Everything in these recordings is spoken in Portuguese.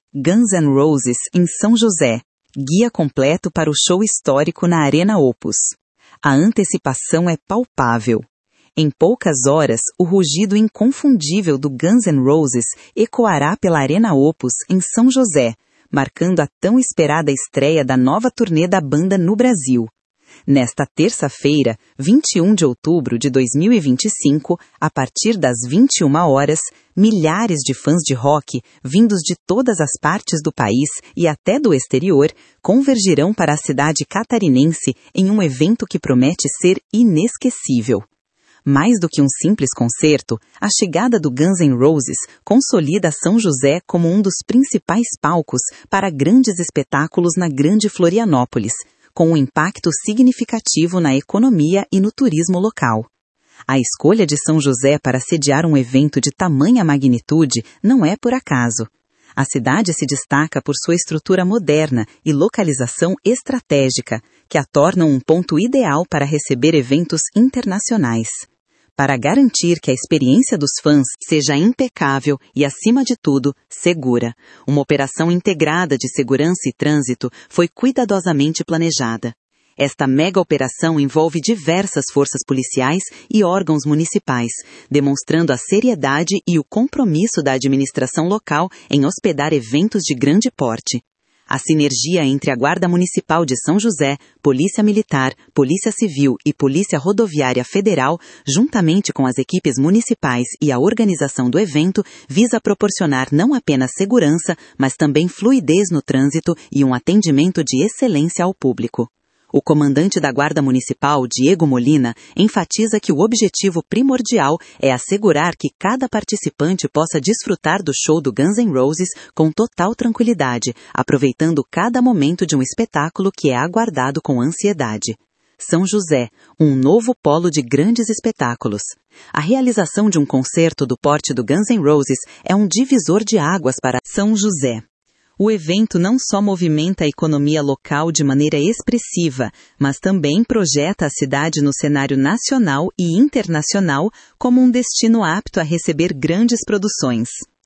Guns N' Roses em São José. Guia completo para o show histórico na Arena Opus. A antecipação é palpável. Em poucas horas, o rugido inconfundível do Guns N' Roses ecoará pela Arena Opus em São José, marcando a tão esperada estreia da nova turnê da banda no Brasil. Nesta terça-feira, 21 de outubro de 2025, a partir das 21 horas, milhares de fãs de rock, vindos de todas as partes do país e até do exterior, convergirão para a cidade catarinense em um evento que promete ser inesquecível. Mais do que um simples concerto, a chegada do Guns N' Roses consolida São José como um dos principais palcos para grandes espetáculos na Grande Florianópolis, com um impacto significativo na economia e no turismo local. A escolha de São José para sediar um evento de tamanha magnitude não é por acaso. A cidade se destaca por sua estrutura moderna e localização estratégica, que a tornam um ponto ideal para receber eventos internacionais. Para garantir que a experiência dos fãs seja impecável e, acima de tudo, segura, uma operação integrada de segurança e trânsito foi cuidadosamente planejada. Esta mega operação envolve diversas forças policiais e órgãos municipais, demonstrando a seriedade e o compromisso da administração local em hospedar eventos de grande porte. A sinergia entre a Guarda Municipal de São José, Polícia Militar, Polícia Civil e Polícia Rodoviária Federal, juntamente com as equipes municipais e a organização do evento, visa proporcionar não apenas segurança, mas também fluidez no trânsito e um atendimento de excelência ao público. O comandante da Guarda Municipal, Diego Molina, enfatiza que o objetivo primordial é assegurar que cada participante possa desfrutar do show do Guns N' Roses com total tranquilidade, aproveitando cada momento de um espetáculo que é aguardado com ansiedade. São José, um novo polo de grandes espetáculos. A realização de um concerto do porte do Guns N' Roses é um divisor de águas para São José. O evento não só movimenta a economia local de maneira expressiva, mas também projeta a cidade no cenário nacional e internacional como um destino apto a receber grandes produções.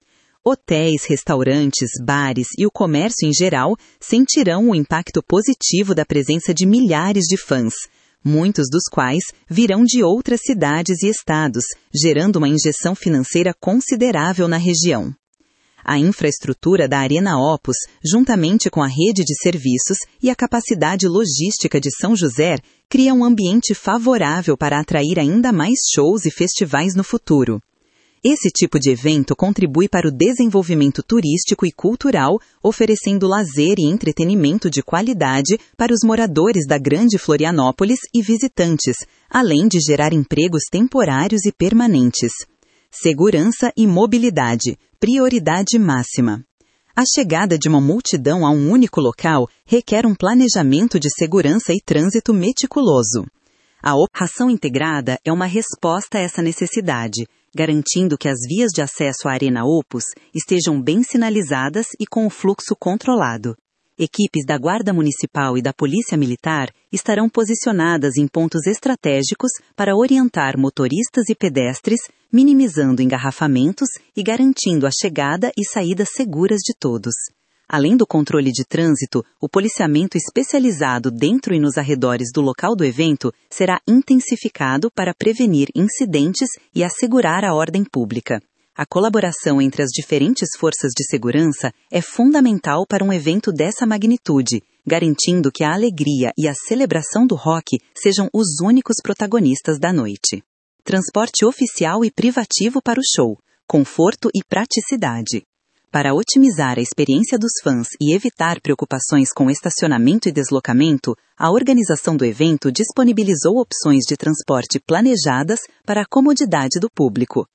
Hotéis, restaurantes, bares e o comércio em geral sentirão o impacto positivo da presença de milhares de fãs, muitos dos quais virão de outras cidades e estados, gerando uma injeção financeira considerável na região. A infraestrutura da Arena Opus, juntamente com a rede de serviços e a capacidade logística de São José, cria um ambiente favorável para atrair ainda mais shows e festivais no futuro. Esse tipo de evento contribui para o desenvolvimento turístico e cultural, oferecendo lazer e entretenimento de qualidade para os moradores da Grande Florianópolis e visitantes, além de gerar empregos temporários e permanentes. Segurança e mobilidade, prioridade máxima. A chegada de uma multidão a um único local requer um planejamento de segurança e trânsito meticuloso. A operação integrada é uma resposta a essa necessidade, garantindo que as vias de acesso à Arena Opus estejam bem sinalizadas e com o fluxo controlado. Equipes da Guarda Municipal e da Polícia Militar estarão posicionadas em pontos estratégicos para orientar motoristas e pedestres, minimizando engarrafamentos e garantindo a chegada e saída seguras de todos. Além do controle de trânsito, o policiamento especializado dentro e nos arredores do local do evento será intensificado para prevenir incidentes e assegurar a ordem pública. A colaboração entre as diferentes forças de segurança é fundamental para um evento dessa magnitude, garantindo que a alegria e a celebração do rock sejam os únicos protagonistas da noite. Transporte oficial e privativo para o show, conforto e praticidade. Para otimizar a experiência dos fãs e evitar preocupações com estacionamento e deslocamento, a organização do evento disponibilizou opções de transporte planejadas para a comodidade do público.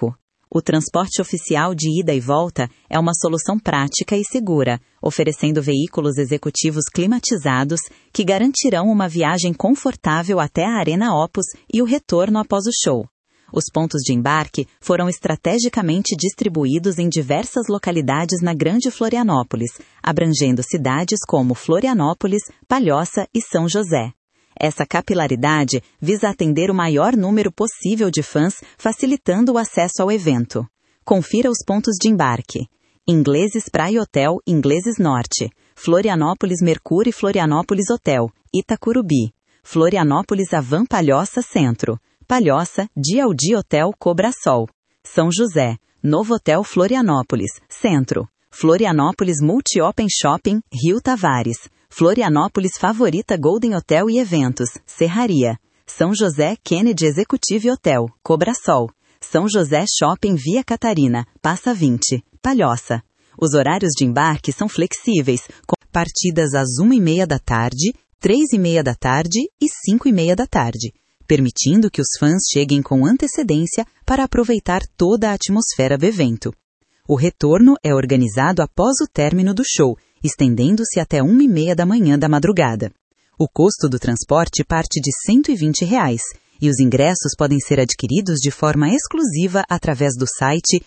O transporte oficial de ida e volta é uma solução prática e segura, oferecendo veículos executivos climatizados que garantirão uma viagem confortável até a Arena Opus e o retorno após o show. Os pontos de embarque foram estrategicamente distribuídos em diversas localidades na Grande Florianópolis, abrangendo cidades como Florianópolis, Palhoça e São José. Essa capilaridade visa atender o maior número possível de fãs, facilitando o acesso ao evento. Confira os pontos de embarque. Ingleses Praia Hotel, Ingleses Norte, Florianópolis Mercúrio e Florianópolis Hotel, Itacurubi, Florianópolis Avan Palhoça Centro, Palhoça, Dialdi Hotel Cobrasol, São José, Novo Hotel Florianópolis, Centro, Florianópolis Multi Open Shopping, Rio Tavares, Florianópolis Favorita Golden Hotel e Eventos, Serraria, São José Kennedy Executive Hotel, Cobrasol, São José Shopping Via Catarina, Passa 20, Palhoça. Os horários de embarque são flexíveis, com partidas às 1h30 da tarde, 3h30 da tarde e 5h30 da tarde, permitindo que os fãs cheguem com antecedência para aproveitar toda a atmosfera do evento. O retorno é organizado após o término do show, estendendo-se até 1h30 da manhã da madrugada. O custo do transporte parte de R$ 120 e os ingressos podem ser adquiridos de forma exclusiva através do site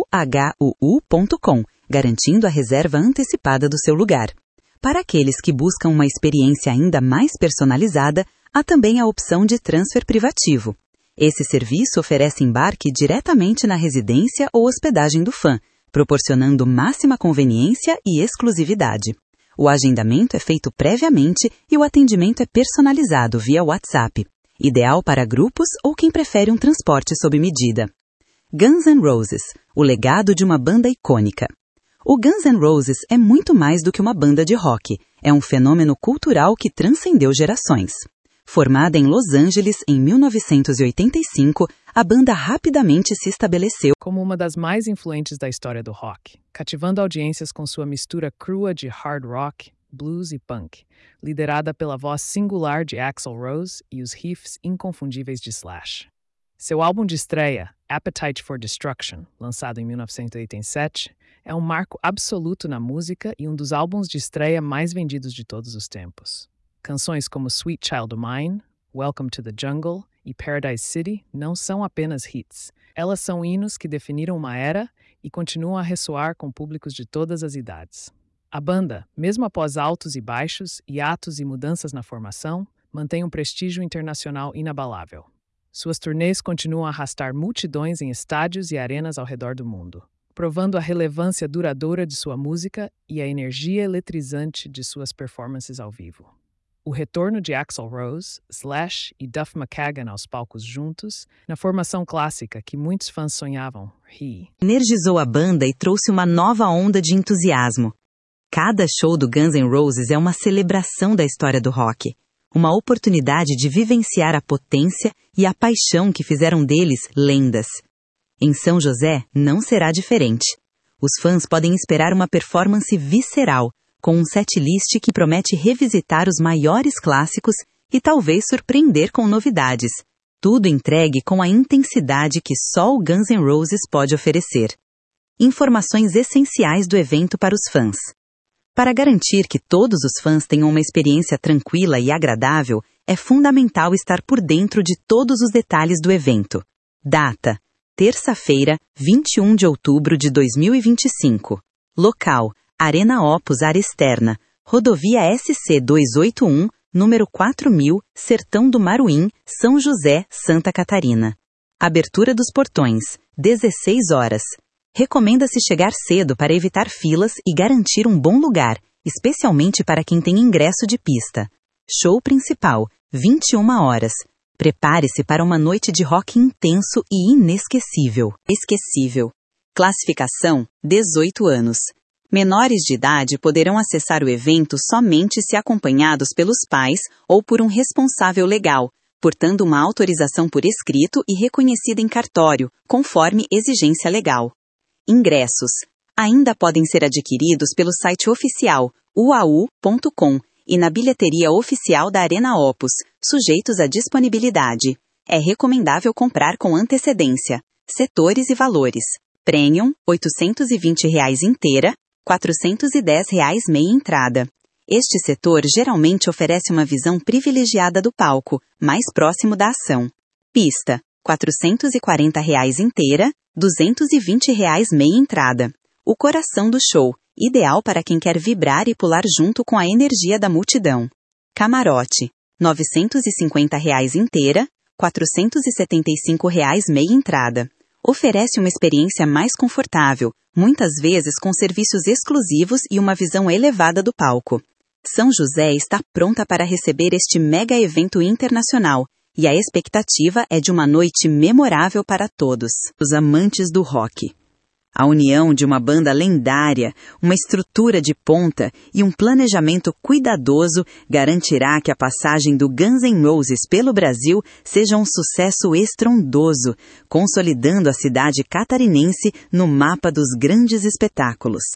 uhuu.com, garantindo a reserva antecipada do seu lugar. Para aqueles que buscam uma experiência ainda mais personalizada, há também a opção de transfer privativo. Esse serviço oferece embarque diretamente na residência ou hospedagem do fã, proporcionando máxima conveniência e exclusividade. O agendamento é feito previamente e o atendimento é personalizado via WhatsApp, ideal para grupos ou quem prefere um transporte sob medida. Guns N' Roses, o legado de uma banda icônica. O Guns N' Roses é muito mais do que uma banda de rock, é um fenômeno cultural que transcendeu gerações. Formada em Los Angeles em 1985, a banda rapidamente se estabeleceu como uma das mais influentes da história do rock, cativando audiências com sua mistura crua de hard rock, blues e punk, liderada pela voz singular de Axl Rose e os riffs inconfundíveis de Slash. Seu álbum de estreia, Appetite for Destruction, lançado em 1987, é um marco absoluto na música e um dos álbuns de estreia mais vendidos de todos os tempos. Canções como Sweet Child O' Mine, Welcome to the Jungle e Paradise City não são apenas hits. Elas são hinos que definiram uma era e continuam a ressoar com públicos de todas as idades. A banda, mesmo após altos e baixos, hiatos e mudanças na formação, mantém um prestígio internacional inabalável. Suas turnês continuam a arrastar multidões em estádios e arenas ao redor do mundo, provando a relevância duradoura de sua música e a energia eletrizante de suas performances ao vivo. O retorno de Axl Rose, Slash e Duff McKagan aos palcos juntos, na formação clássica que muitos fãs sonhavam, energizou a banda e trouxe uma nova onda de entusiasmo. Cada show do Guns N' Roses é uma celebração da história do rock, uma oportunidade de vivenciar a potência e a paixão que fizeram deles lendas. Em São José não será diferente. Os fãs podem esperar uma performance visceral, com um setlist que promete revisitar os maiores clássicos e talvez surpreender com novidades. Tudo entregue com a intensidade que só o Guns N' Roses pode oferecer. Informações essenciais do evento para os fãs. Para garantir que todos os fãs tenham uma experiência tranquila e agradável, é fundamental estar por dentro de todos os detalhes do evento. Data: terça-feira, 21 de outubro de 2025. Local: Arena Opus Área Externa, Rodovia SC 281, número 4000, Sertão do Maruim, São José, Santa Catarina. Abertura dos portões: 16 horas. Recomenda-se chegar cedo para evitar filas e garantir um bom lugar, especialmente para quem tem ingresso de pista. Show principal: 21 horas. Prepare-se para uma noite de rock intenso e inesquecível. Classificação: 18 anos. Menores de idade poderão acessar o evento somente se acompanhados pelos pais ou por um responsável legal, portando uma autorização por escrito e reconhecida em cartório, conforme exigência legal. Ingressos: ainda podem ser adquiridos pelo site oficial uau.com e na bilheteria oficial da Arena Opus, sujeitos à disponibilidade. É recomendável comprar com antecedência. Setores e valores: Premium, R$ 820 inteira, R$ 410 meia entrada. Este setor geralmente oferece uma visão privilegiada do palco, mais próximo da ação. Pista: R$ 440 inteira, R$ 220 meia entrada. O coração do show, ideal para quem quer vibrar e pular junto com a energia da multidão. Camarote: R$ 950 inteira, R$ 475 meia entrada. oferece uma experiência mais confortável, muitas vezes com serviços exclusivos e uma visão elevada do palco. São José está pronta para receber este mega evento internacional, e a expectativa é de uma noite memorável para todos os amantes do rock. A união de uma banda lendária, uma estrutura de ponta e um planejamento cuidadoso garantirá que a passagem do Guns N' Roses pelo Brasil seja um sucesso estrondoso, consolidando a cidade catarinense no mapa dos grandes espetáculos.